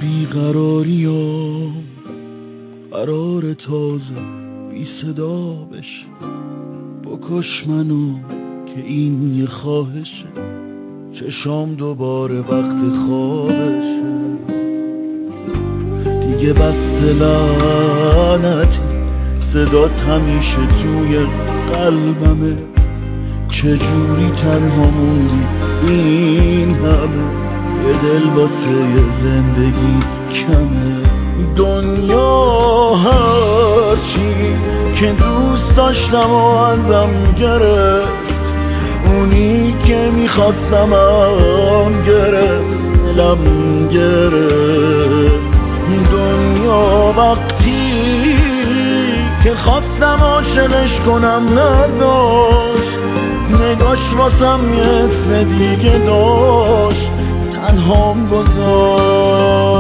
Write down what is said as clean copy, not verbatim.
بیقراریام قرار تازه بی صدا بشه. بکش منو که این یه خواهشه، چشام دوباره وقت خوابشه. دیگه بس لعنتی صدات همیشه توی قلبمه. چجوری تنها موندی این همه، یه دل واسه یه زندگی کمه. دنیا هرچی که دوست داشتم و ازم گرفت، اونی که میخواستم هم گرفت، دلم گرفت. دنیا وقتی که خواستم عاشقش کنم نداشت، نگاش واسم یه اسم دیگه داشت، تنهام گذاشت.